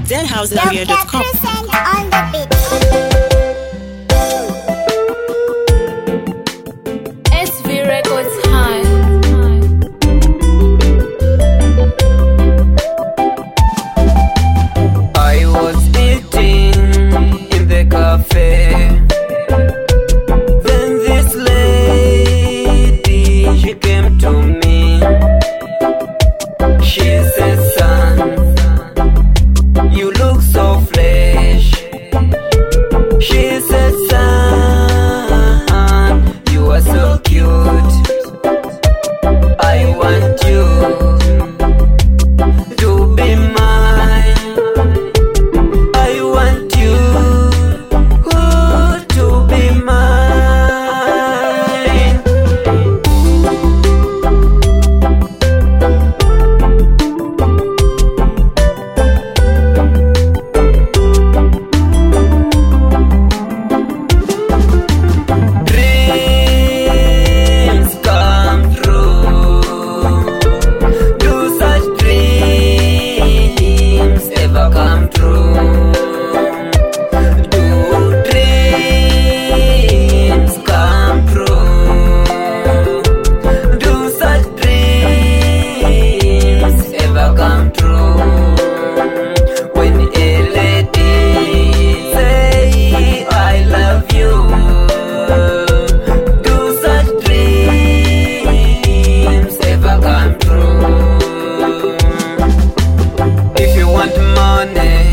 zhouselavia.com. On the beat. SV Records High. I was eating in the cafe. Then this lady, she came to me. She said, son, you look so fresh. She said, son, you are so cute. I want you to be mine. I want you to be mine. Dreams come true. Do such dreams ever come true? Do dreams come true? Do such dreams ever come true? When a lady say I love you, do such dreams ever come true? If you want money,